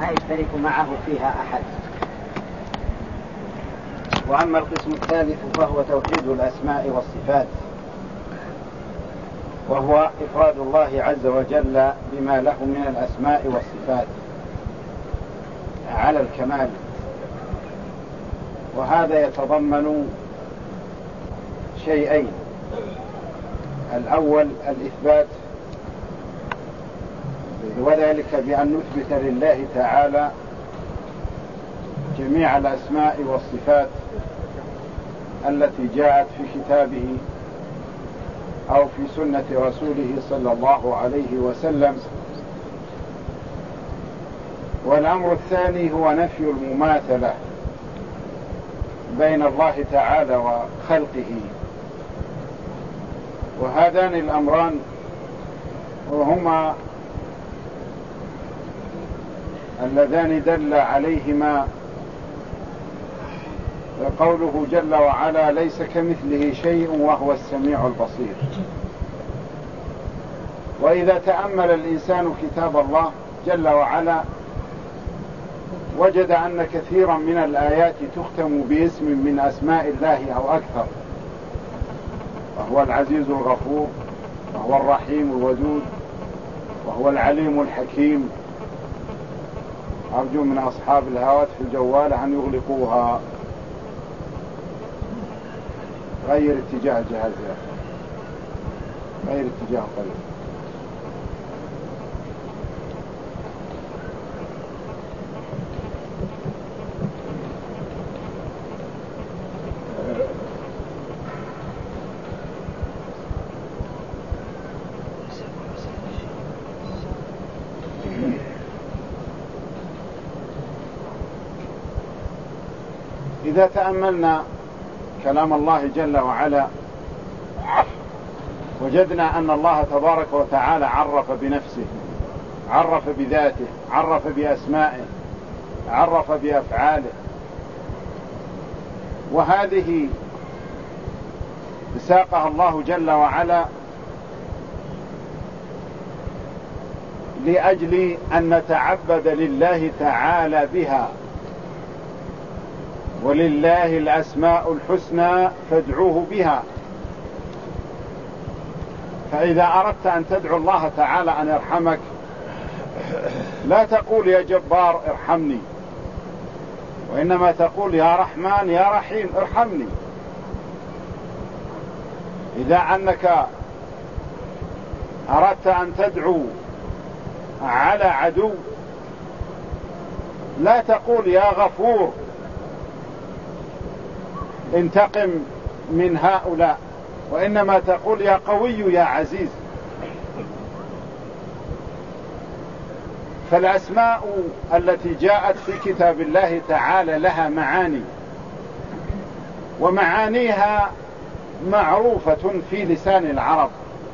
لا يشترك معه فيها أحد. وأما القسم الثالث فهو توحيد الأسماء والصفات، وهو إفراد الله عز وجل بما له من الأسماء والصفات على الكمال. وهذا يتضمن شيئين: الأول الإثبات، وذلك بأن نثبت لله تعالى جميع الأسماء والصفات التي جاءت في كتابه أو في سنة رسوله صلى الله عليه وسلم. والأمر الثاني هو نفي المماثلة بين الله تعالى وخلقه. وهذان الأمران وهما اللذان دل عليهما قوله جل وعلا: ليس كمثله شيء وهو السميع البصير. وإذا تأمل الإنسان كتاب الله جل وعلا وجد أن كثيرا من الآيات تختم باسم من أسماء الله أو أكثر، وهو العزيز الغفور، وهو الرحيم الودود، وهو العليم الحكيم. أرجو من أصحاب الهواتف الجوالة أن يغلقوها. غير اتجاه الجهاز، غير اتجاه القلب. إذا تأملنا كلام الله جل وعلا وجدنا أن الله تبارك وتعالى عرف بنفسه، عرف بذاته، عرف بأسمائه، عرف بأفعاله. وهذه ساقها الله جل وعلا لأجل أن نتعبد لله تعالى بها. ولله الأسماء الحسنى فادعوه بها. فإذا أردت أن تدعو الله تعالى أن يرحمك لا تقول يا جبار ارحمني، وإنما تقول يا رحمن يا رحيم ارحمني. إذا أنك أردت أن تدعو على عدو لا تقول يا غفور انتقم من هؤلاء، وإنما تقول يا قوي يا عزيز. فالأسماء التي جاءت في كتاب الله تعالى لها معاني، ومعانيها معروفة في لسان العرب،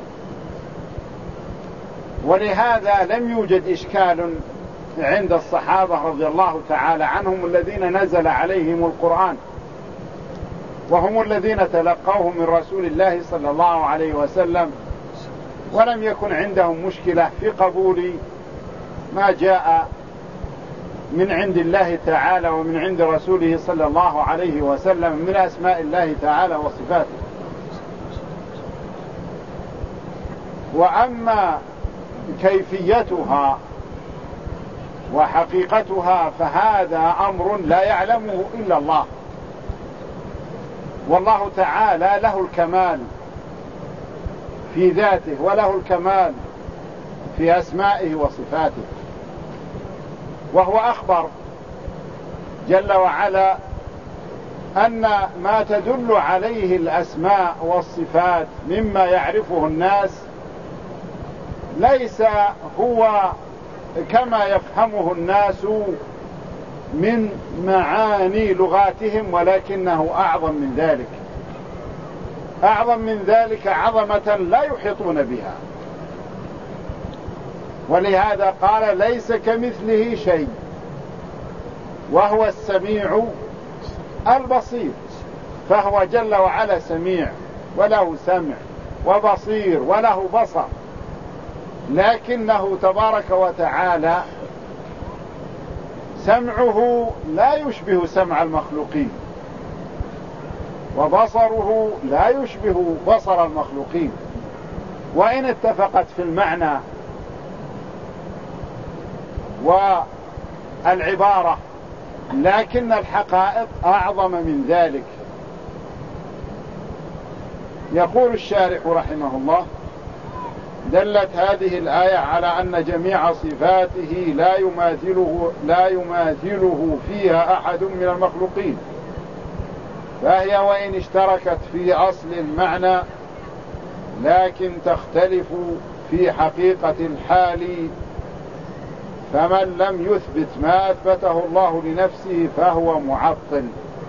ولهذا لم يوجد إشكال عند الصحابة رضي الله تعالى عنهم الذين نزل عليهم القرآن، وهم الذين تلقوه من رسول الله صلى الله عليه وسلم، ولم يكن عندهم مشكلة في قبول ما جاء من عند الله تعالى ومن عند رسوله صلى الله عليه وسلم من أسماء الله تعالى وصفاته. وأما كيفيتها وحقيقتها فهذا أمر لا يعلمه إلا الله، والله تعالى له الكمال في ذاته وله الكمال في أسمائه وصفاته. وهو أخبر جل وعلا أن ما تدل عليه الأسماء والصفات مما يعرفه الناس ليس هو كما يفهمه الناس من معاني لغاتهم، ولكنه أعظم من ذلك، أعظم من ذلك عظمة لا يحيطون بها. ولهذا قال ليس كمثله شيء وهو السميع البصير. فهو جل وعلا سميع وله سمع وبصير وله بصر، لكنه تبارك وتعالى سمعه لا يشبه سمع المخلوقين، وبصره لا يشبه بصر المخلوقين، وإن اتفقت في المعنى والعبارة، لكن الحقائق أعظم من ذلك. يقول الشارح رحمه الله: دلت هذه الآية على أن جميع صفاته لا يماثله فيها أحد من المخلوقين، فهي وإن اشتركت في أصل المعنى لكن تختلف في حقيقة الحال، فمن لم يثبت ما أثبته الله لنفسه فهو معطل،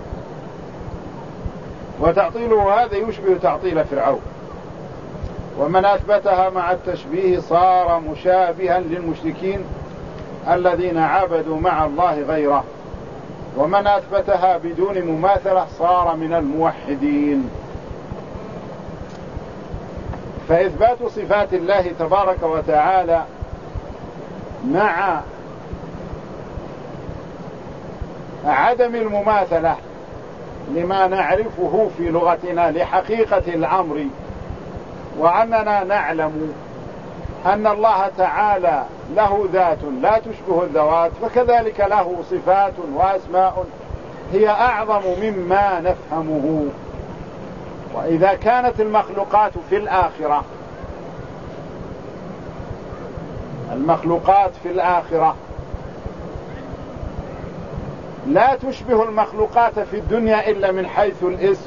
وتعطيله هذا يشبه تعطيل فرعون، ومن أثبتها مع التشبيه صار مشابها للمشركين الذين عبدوا مع الله غيره، ومن أثبتها بدون مماثلة صار من الموحدين. فإثبات صفات الله تبارك وتعالى مع عدم المماثلة لما نعرفه في لغتنا لحقيقة الأمر، وأننا نعلم أن الله تعالى له ذات لا تشبه الذوات، فكذلك له صفات وأسماء هي أعظم مما نفهمه. وإذا كانت المخلوقات في الآخرة لا تشبه المخلوقات في الدنيا إلا من حيث الاسم،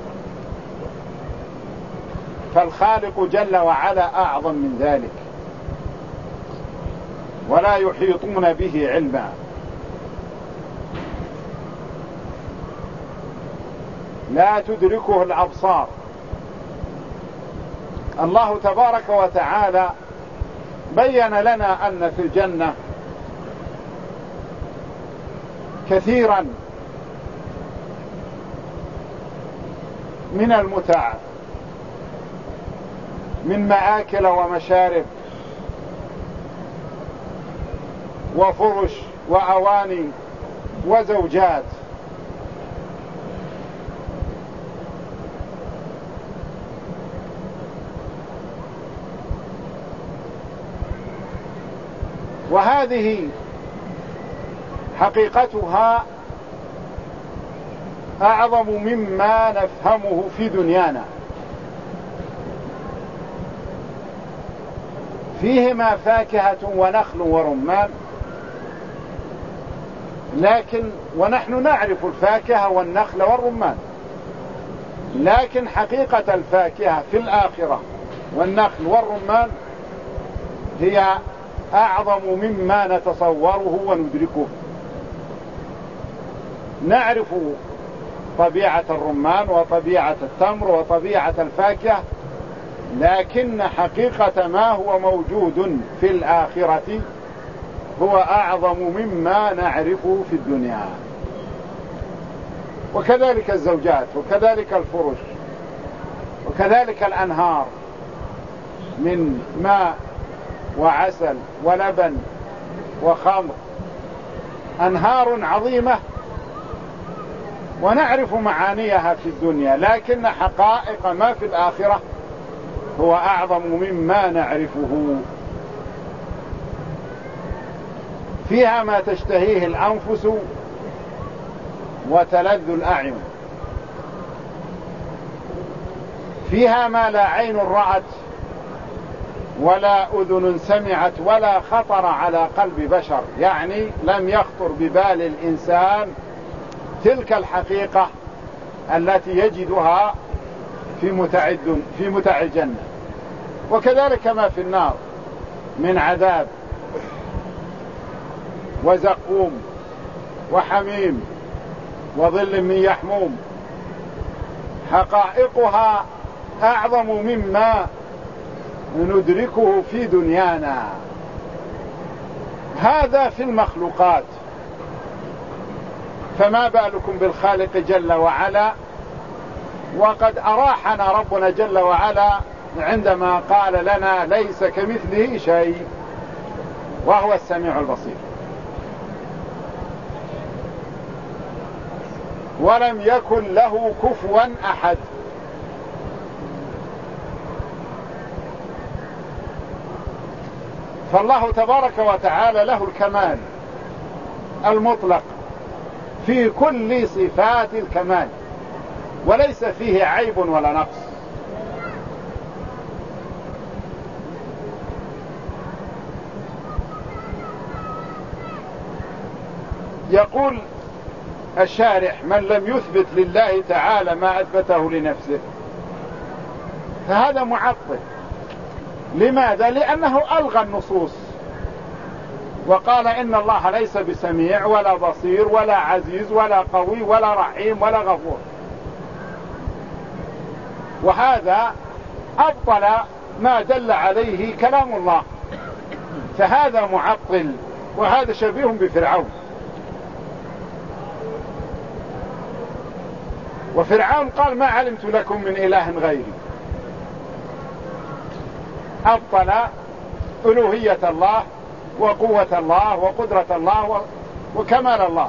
فالخالق جل وعلا أعظم من ذلك، ولا يحيطون به علما. لا تدركه الأبصار. الله تبارك وتعالى بين لنا أن في الجنة كثيرا من المتع، من مآكل ومشارب وفرش وأواني وزوجات، وهذه حقيقتها أعظم مما نفهمه في دنيانا. فيهما فاكهة ونخل ورمان، ونحن نعرف الفاكهة والنخل والرمان، لكن حقيقة الفاكهة في الآخرة والنخل والرمان هي أعظم مما نتصوره وندركه. نعرف طبيعة الرمان وطبيعة التمر وطبيعة الفاكهة، لكن حقيقة ما هو موجود في الآخرة هو أعظم مما نعرفه في الدنيا. وكذلك الزوجات، وكذلك الفرش، وكذلك الأنهار من ماء وعسل ولبن وخمر، أنهار عظيمة ونعرف معانيها في الدنيا، لكن حقائق ما في الآخرة هو أعظم مما نعرفه. فيها ما تشتهيه الأنفس وتلذ الأعين، فيها ما لا عين رأت ولا أذن سمعت ولا خطر على قلب بشر، يعني لم يخطر ببال الإنسان تلك الحقيقة التي يجدها في متع الجنة. وكذلك ما في النار من عذاب وزقوم وحميم وظل من يحموم، حقائقها أعظم مما ندركه في دنيانا. هذا في المخلوقات، فما بالكم بالخالق جل وعلا؟ وقد أراحنا ربنا جل وعلا عندما قال لنا ليس كمثله شيء وهو السميع البصير. ولم يكن له كفوا أحد. فالله تبارك وتعالى له الكمال المطلق في كل صفات الكمال، وليس فيه عيب ولا نقص. يقول الشارح: من لم يثبت لله تعالى ما أثبته لنفسه فهذا معطل. لماذا؟ لأنه ألغى النصوص وقال إن الله ليس بسميع ولا بصير ولا عزيز ولا قوي ولا رحيم ولا غفور، وهذا أبطل ما دل عليه كلام الله، فهذا معطل، وهذا شبيه بفرعون. وفرعون قال: ما علمت لكم من إله غيري، أبطل ألوهية الله وقوة الله وقدرة الله وكمال الله.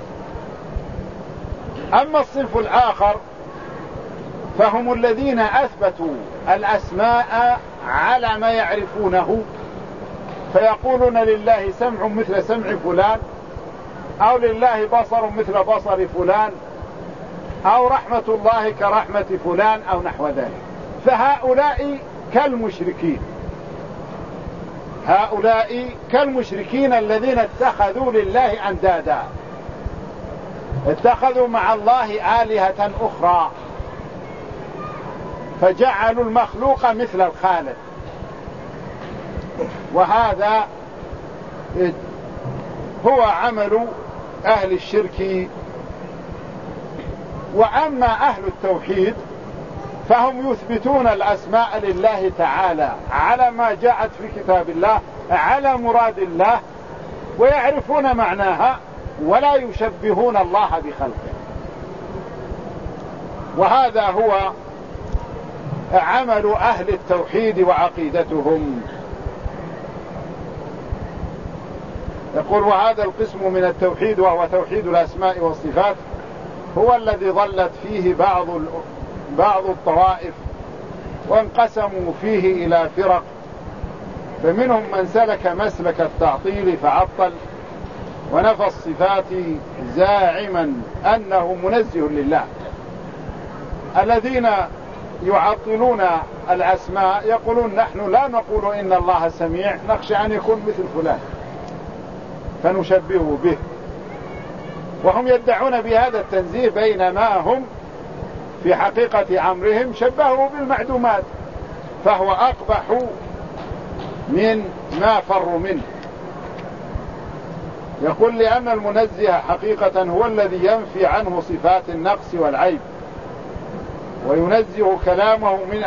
أما الصنف الآخر فهم الذين أثبتوا الأسماء على ما يعرفونه، فيقولون لله سمع مثل سمع فلان، أو لله بصر مثل بصر فلان، أو رحمة الله كرحمة فلان، أو نحو ذلك. فهؤلاء كالمشركين، هؤلاء كالمشركين الذين اتخذوا لله أندادا، اتخذوا مع الله آلهة أخرى، فجعلوا المخلوق مثل الخالق. وهذا هو عمل أهل الشرك. وأما أهل التوحيد فهم يثبتون الأسماء لله تعالى على ما جاءت في كتاب الله، على مراد الله، ويعرفون معناها ولا يشبهون الله بخلقه. وهذا هو عمل أهل التوحيد وعقيدتهم. يقول: وهذا القسم من التوحيد وهو توحيد الأسماء والصفات هو الذي ضلت فيه بعض الطوائف، وانقسموا فيه إلى فرق، فمنهم من سلك مسلك التعطيل فعطل ونفى الصفات زاعما أنه منزه لله. الذين يعطلون الأسماء يقولون: نحن لا نقول إن الله سميع، نخشى أن يكون مثل فلان فنشبهه به، وهم يدعون بهذا التنزيه، بينما هم في حقيقة أمرهم شبهوا بالمعدومات، فهو أقبح من ما فروا منه. يقول: لأن المنزه حقيقة هو الذي ينفي عنه صفات النقص والعيب، وينزه كلامه من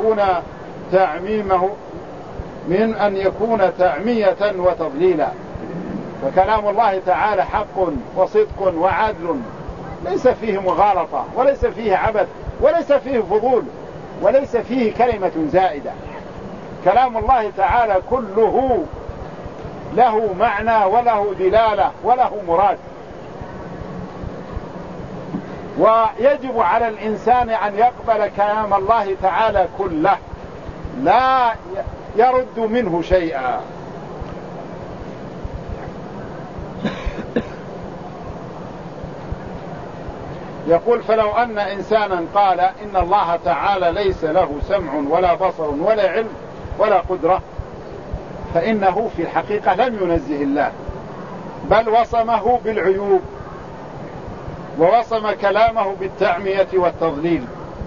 أن يكون تعمية وتضليلا. فكلام الله تعالى حق وصدق وعدل، ليس فيه مغالطة وليس فيه عبث وليس فيه فضول وليس فيه كلمة زائدة. كلام الله تعالى كله له معنى وله دلالة وله مراد. ويجب على الإنسان أن يقبل كلام الله تعالى كله، لا يرد منه شيئا. يقول: فلو أن إنسانا قال إن الله تعالى ليس له سمع ولا بصر ولا علم ولا قدرة، فإنه في الحقيقة لم ينزه الله، بل وصمه بالعيوب، ووصم كلامه بالتعمية والتضليل،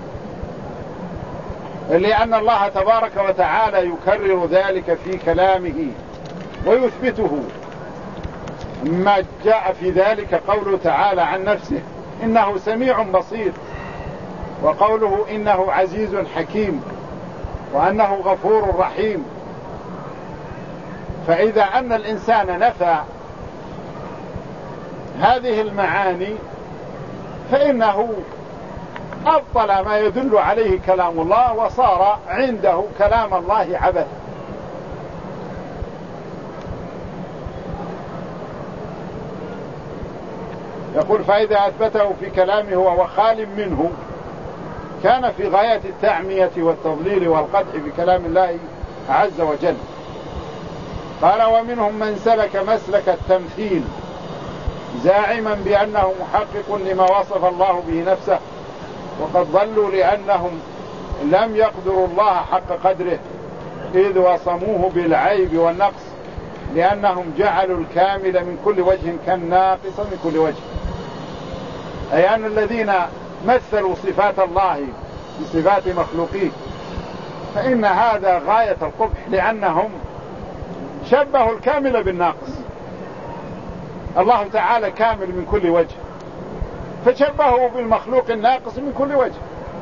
لأن الله تبارك وتعالى يكرر ذلك في كلامه ويثبته. ما جاء في ذلك قوله تعالى عن نفسه: إنه سميع بصير، وقوله إنه عزيز حكيم، وأنه غفور رحيم. فإذا أن الإنسان نفى هذه المعاني فإنه أبطل ما يدل عليه كلام الله، وصار عنده كلام الله عبث. يقول فإذا أثبته في كلامه وهو خال منه كان في غاية التعمية والتضليل والقدح بكلام الله عز وجل. قال ومنهم من سلك مسلك التمثيل زاعما بأنه محقق لما وصف الله به نفسه، وقد ضلوا لأنهم لم يقدروا الله حق قدره إذ وصموه بالعيب والنقص، لأنهم جعلوا الكامل من كل وجه كالناقص من كل وجه، أي أن الذين مثلوا صفات الله بصفات مخلوقيه فإن هذا غاية القبح، لأنهم شبهوا الكامل بالناقص. الله تعالى كامل من كل وجه، فشبهوا بالمخلوق الناقص من كل وجه.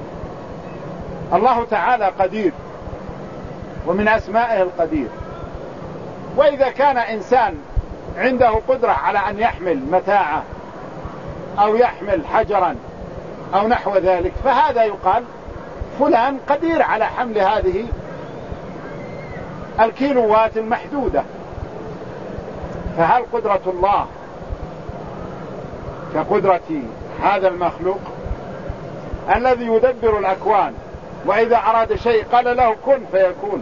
الله تعالى قدير، ومن أسمائه القدير. وإذا كان إنسان عنده قدرة على أن يحمل متاعه أو يحمل حجرا أو نحو ذلك، فهذا يقال فلان قدير على حمل هذه الكيلوات المحدودة. فهل قدرة الله كقدرة هذا المخلوق الذي يدبر الأكوان، وإذا أراد شيء قال له كن فيكون؟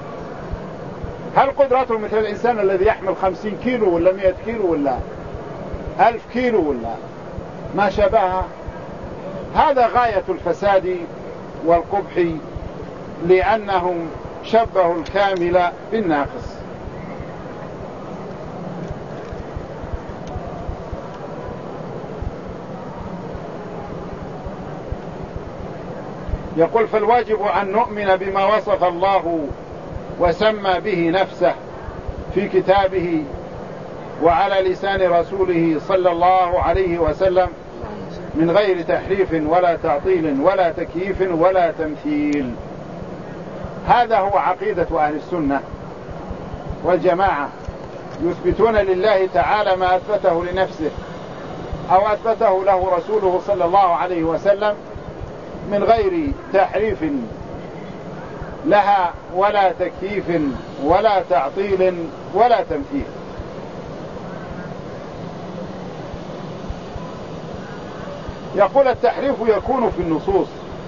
هل قدرته مثل الإنسان الذي يحمل 50 كيلو ولا 100 كيلو ولا 1000 كيلو ولا ما شابهها؟ هذا غاية الفساد والقبح، لأنهم شبهوا الكامل بالناقص. يقول فالواجب أن نؤمن بما وصف الله وسمى به نفسه في كتابه وعلى لسان رسوله صلى الله عليه وسلم من غير تحريف ولا تعطيل ولا تكييف ولا تمثيل. هذا هو عقيدة أهل السنة والجماعة، يثبتون لله تعالى ما أثبته لنفسه أو أثبته له رسوله صلى الله عليه وسلم من غير تحريف لها ولا تكييف ولا تعطيل ولا تمثيل. يقول التحريف يكون في النصوص،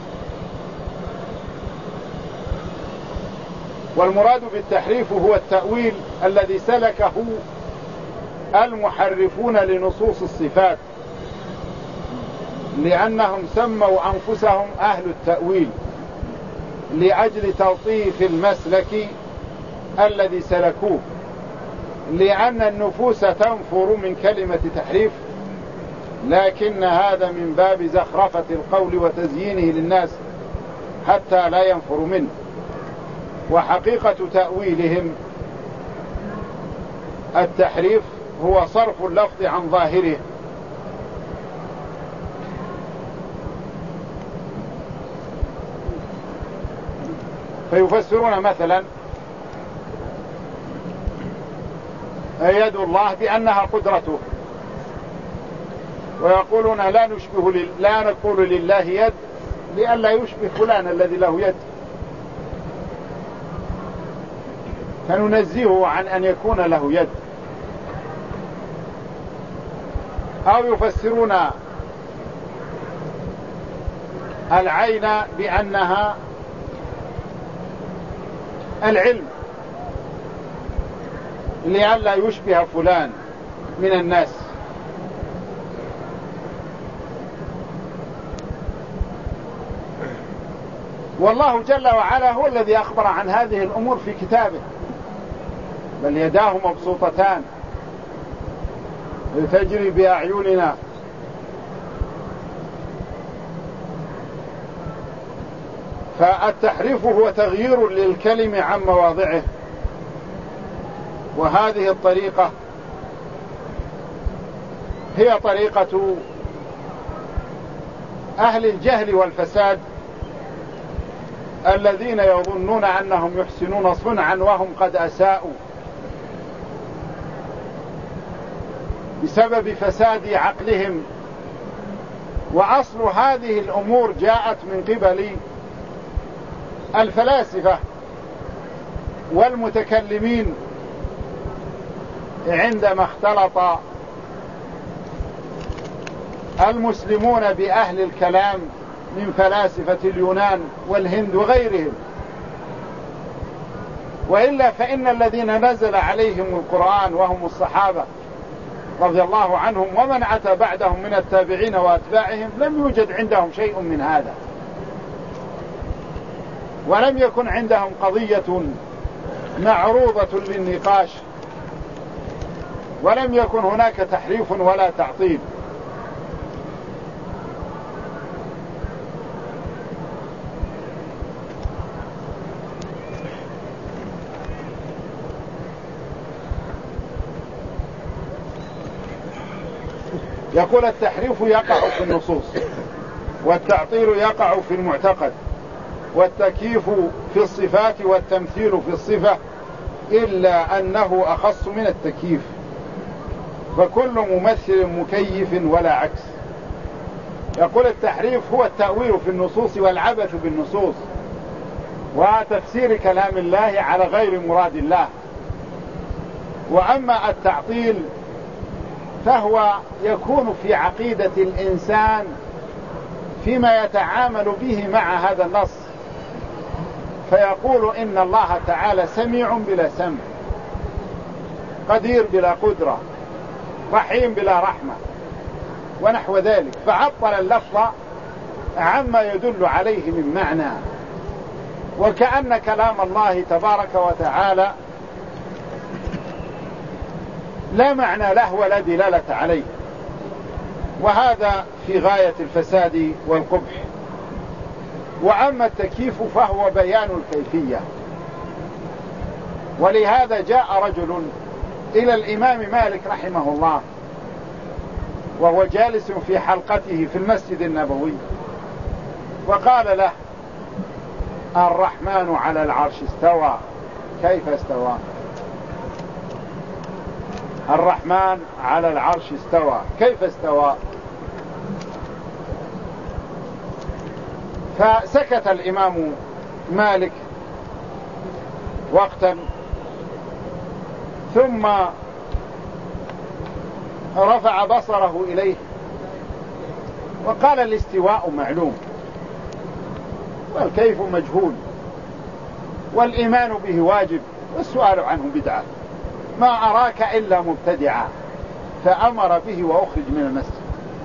والمراد بالتحريف هو التأويل الذي سلكه المحرفون لنصوص الصفات، لأنهم سموا أنفسهم أهل التأويل لأجل تلطيف المسلك الذي سلكوه، لأن النفوس تنفر من كلمة تحريف، لكن هذا من باب زخرفة القول وتزيينه للناس حتى لا ينفر منه. وحقيقة تأويلهم التحريف هو صرف اللفظ عن ظاهره، فيفسرون مثلا يد الله بأنها قدرته، ويقولون لا نقول لله يد لئلا يشبه فلان الذي له يد، فننزهه عن أن يكون له يد. أو يفسرون العين بأنها العلم لئلا يشبه فلان من الناس. والله جل وعلا هو الذي أخبر عن هذه الأمور في كتابه، بل يداه مبسوطتان تجري بأعيننا. فالتحريف هو تغيير للكلم عن مواضعه، وهذه الطريقة هي طريقة أهل الجهل والفساد الذين يظنون أنهم يحسنون صنعا وهم قد أساءوا بسبب فساد عقلهم. وأصل هذه الأمور جاءت من قبل الفلاسفة والمتكلمين عندما اختلط المسلمون بأهل الكلام من فلاسفة اليونان والهند وغيرهم، وإلا فإن الذين نزل عليهم القرآن وهم الصحابة رضي الله عنهم ومن أتى بعدهم من التابعين وأتباعهم لم يوجد عندهم شيء من هذا، ولم يكن عندهم قضية معروضة للنقاش، ولم يكن هناك تحريف ولا تعطيل. يقول التحريف يقع في النصوص، والتعطيل يقع في المعتقد، والتكييف في الصفات والتمثيل في الصفة، إلا أنه أخص من التكييف، فكل ممثل مكيف ولا عكس. يقول التحريف هو التأويل في النصوص والعبث بالنصوص وتفسير كلام الله على غير مراد الله. وأما التعطيل فهو يكون في عقيدة الإنسان فيما يتعامل به مع هذا النص، فيقول إن الله تعالى سميع بلا سمع، قدير بلا قدرة، رحيم بلا رحمة، ونحو ذلك، فعطل اللفظ عما يدل عليه من معنى، وكأن كلام الله تبارك وتعالى لا معنى له ولا دلالة عليه، وهذا في غاية الفساد والقبح. وأما التكييف فهو بيان الكيفية. ولهذا جاء رجل إلى الإمام مالك رحمه الله وهو جالس في حلقته في المسجد النبوي، وقال له: الرحمن على العرش استوى، كيف استوى؟ الرحمن على العرش استوى، كيف استوى؟ فسكت الإمام مالك وقتا، ثم رفع بصره إليه وقال: الاستواء معلوم والكيف مجهول، والإيمان به واجب والسؤال عنه بدعة، ما أراك إلا مبتدعا، فأمر به وأخرج من المسجد.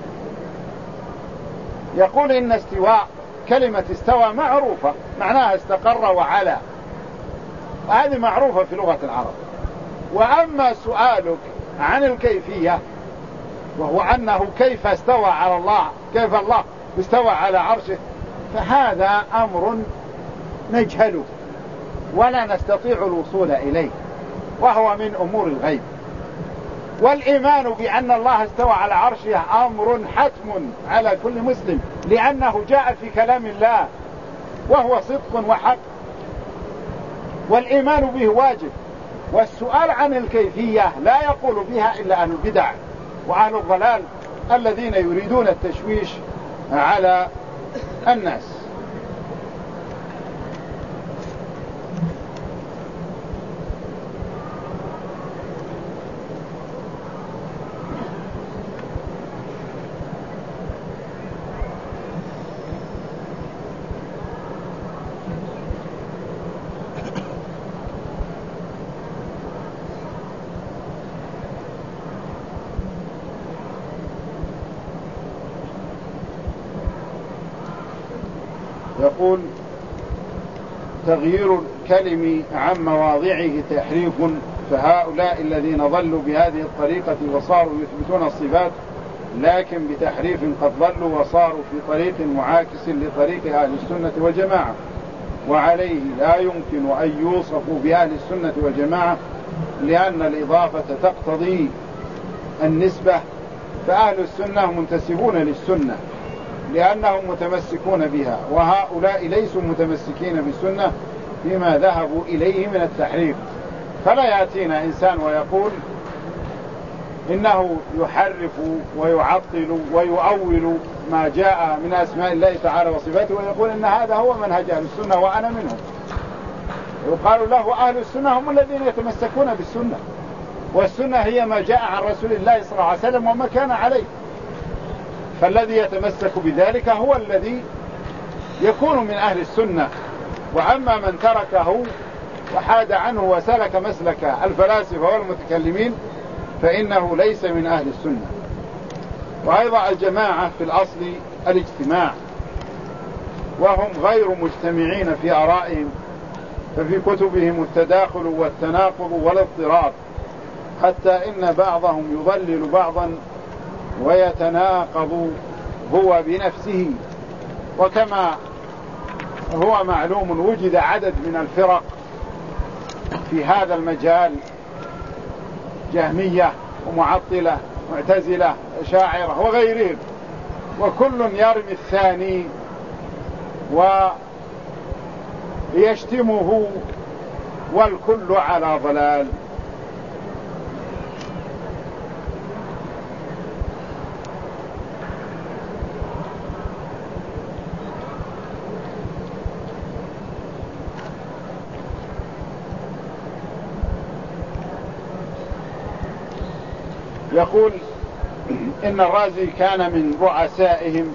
يقول إن استواء، كلمة استوى معروفة، معناها استقر وعلى، وهذه معروفة في لغة العرب. وأما سؤالك عن الكيفية، وهو أنه كيف استوى على الله، كيف الله استوى على عرشه، فهذا أمر نجهله ولا نستطيع الوصول إليه، وهو من أمور الغيب. والإيمان بأن الله استوى على عرشه أمر حتم على كل مسلم، لأنه جاء في كلام الله وهو صدق وحق، والإيمان به واجب. والسؤال عن الكيفية لا يقول بها إلا أهل البدع وأهل الضلال الذين يريدون التشويش على الناس. يقول: تغيير الكلم عن مواضعه تحريف، فهؤلاء الذين ضلوا بهذه الطريقة وصاروا يثبتون الصفات لكن بتحريف قد ضلوا وصاروا في طريق معاكس لطريق أهل السنة والجماعة، وعليه لا يمكن أن يوصفوا بأهل السنة والجماعة لأن الإضافة تقتضي النسبة، فأهل السنة منتسبون للسنة لأنهم متمسكون بها، وهؤلاء ليسوا متمسكين بالسنة فيما ذهبوا إليه من التحريف. فلا يأتينا إنسان ويقول إنه يحرف ويعطل ويؤول ما جاء من أسماء الله تعالى وصفاته ويقول إن هذا هو منهج أهل السنة وأنا منهم. يقال له أهل السنة هم الذين يتمسكون بالسنة، والسنة هي ما جاء عن رسول الله صلى الله عليه وسلم وما كان عليه. فالذي يتمسك بذلك هو الذي يكون من أهل السنة. وأما من تركه وحاد عنه وسلك مسلك الفلاسفة والمتكلمين فإنه ليس من أهل السنة. وأيضا الجماعة في الأصل الاجتماع، وهم غير مجتمعين في آرائهم، ففي كتبهم التداخل والتناقض والاضطراب، حتى إن بعضهم يضلل بعضا ويتناقض هو بنفسه. وكما هو معلوم وجد عدد من الفرق في هذا المجال، جهمية ومعطلة معتزلة شاعرة وغيرهم، وكل يرمي الثاني ويشتمه والكل على ضلال. يقول إن الرازي كان من رؤسائهم،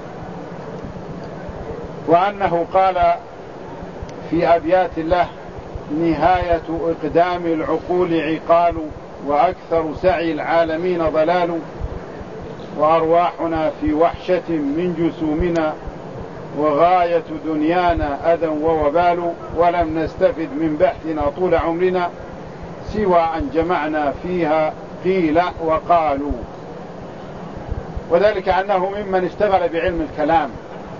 وأنه قال في أبيات له: نهاية إقدام العقول عقال، وأكثر سعي العالمين ضلال، وأرواحنا في وحشة من جسومنا، وغاية دنيانا أذى ووبال، ولم نستفد من بحثنا طول عمرنا سوى أن جمعنا فيها قيل وقالوا. وذلك أنه ممن اشتغل بعلم الكلام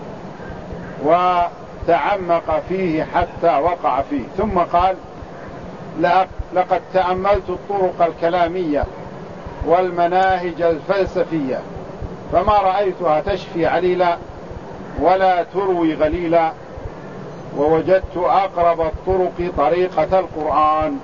وتعمق فيه حتى وقع فيه. ثم قال: لقد تأملت الطرق الكلامية والمناهج الفلسفية، فما رأيتها تشفي عليلا ولا تروي غليلا، ووجدت أقرب الطرق طريقة القرآن.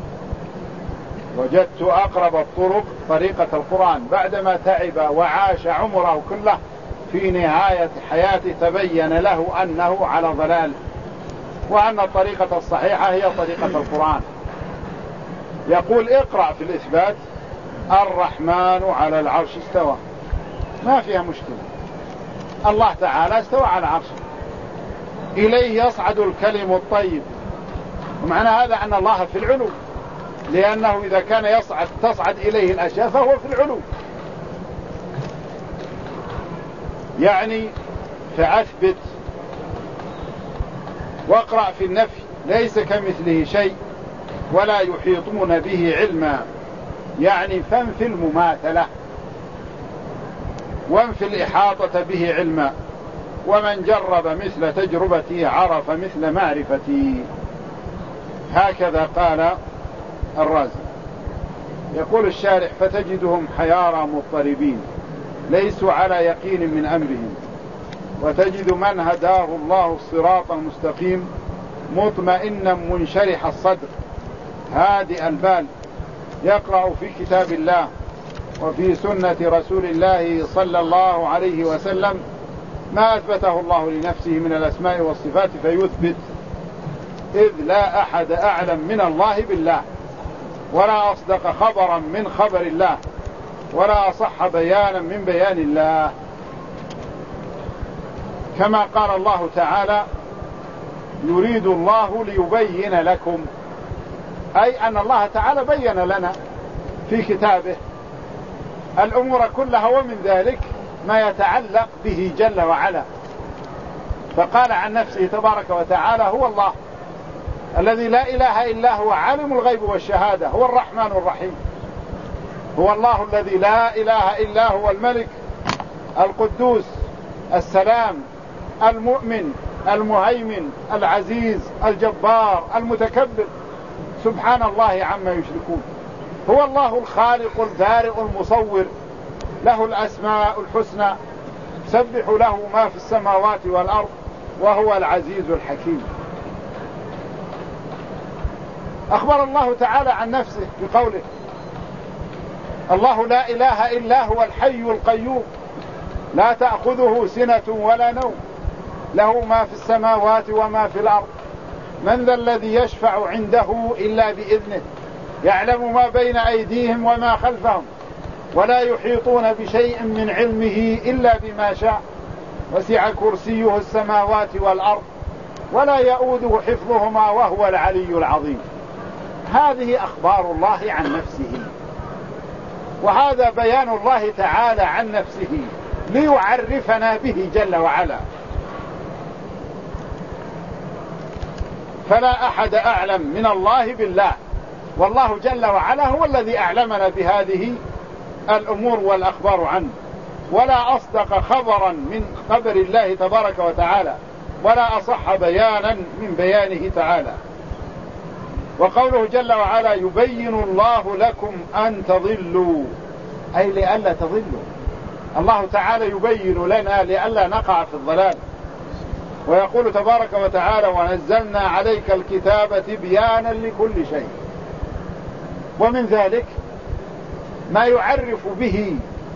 وجدت أقرب الطرق طريقة القرآن. بعدما تعب وعاش عمره كله في نهاية حياته تبين له أنه على ضلال، وأن الطريقة الصحيحة هي طريقة القرآن. يقول: اقرأ في الإثبات: الرحمن على العرش استوى، ما فيها مشكلة، الله تعالى استوى على العرش، إليه يصعد الكلم الطيب. ومعنى هذا أن الله في العلو، لأنه إذا كان تصعد إليه الأشياء فهو في العلو. يعني فأثبت. واقرأ في النفي: ليس كمثله شيء ولا يحيطون به علما. يعني فانفي المماثلة وانفي الإحاطة به علما، ومن جرب مثل تجربتي عرف مثل معرفتي. هكذا قال الرازي. يقول الشارح: فتجدهم حيارى مضطربين ليسوا على يقين من أمرهم، وتجد من هداه الله الصراط المستقيم مطمئنا منشرح الصدر هادئ البال، يقرأ في كتاب الله وفي سنة رسول الله صلى الله عليه وسلم ما أثبته الله لنفسه من الأسماء والصفات فيثبت، إذ لا أحد أعلم من الله بالله، ولا أصدق خبرا من خبر الله، ولا أصح بيانا من بيان الله. كما قال الله تعالى: يريد الله ليبين لكم، أي أن الله تعالى بين لنا في كتابه الأمور كلها، ومن ذلك ما يتعلق به جل وعلا. فقال عن نفسه تبارك وتعالى: هو الله الذي لا إله إلا هو عالم الغيب والشهادة، هو الرحمن الرحيم. هو الله الذي لا إله إلا هو الملك القدوس السلام المؤمن المهيمن العزيز الجبار المتكبر، سبحان الله عما يشركون. هو الله الخالق البارئ المصور، له الأسماء الحسنى، سبح له ما في السماوات والأرض، وهو العزيز الحكيم. أخبر الله تعالى عن نفسه بقوله: الله لا إله إلا هو الحي القيوم لا تأخذه سنة ولا نوم، له ما في السماوات وما في الأرض، من ذا الذي يشفع عنده إلا بإذنه، يعلم ما بين أيديهم وما خلفهم ولا يحيطون بشيء من علمه إلا بما شاء، وسع كرسيه السماوات والأرض ولا يؤوده حفظهما وهو العلي العظيم. هذه أخبار الله عن نفسه، وهذا بيان الله تعالى عن نفسه ليعرفنا به جل وعلا. فلا أحد أعلم من الله بالله، والله جل وعلا هو الذي أعلمنا بهذه الأمور والأخبار عنه، ولا أصدق خبرا من خبر الله تبارك وتعالى، ولا أصح بيانا من بيانه تعالى. وقوله جل وعلا يبين الله لكم أن تضلوا، أي لئلا تضلوا. الله تعالى يبين لنا لئلا نقع في الضلال. ويقول تبارك وتعالى ونزلنا عليك الكتاب تبيانا لكل شيء. ومن ذلك ما يعرف به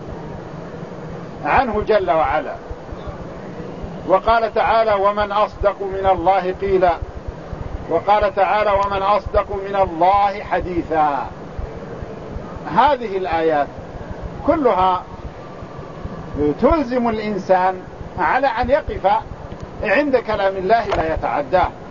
عنه جل وعلا. وقال تعالى ومن أصدق من الله قيلا، وقال تعالى ومن أصدق من الله حديثا. هذه الآيات كلها تلزم الإنسان على أن يقف عند كلام الله لا يتعداه،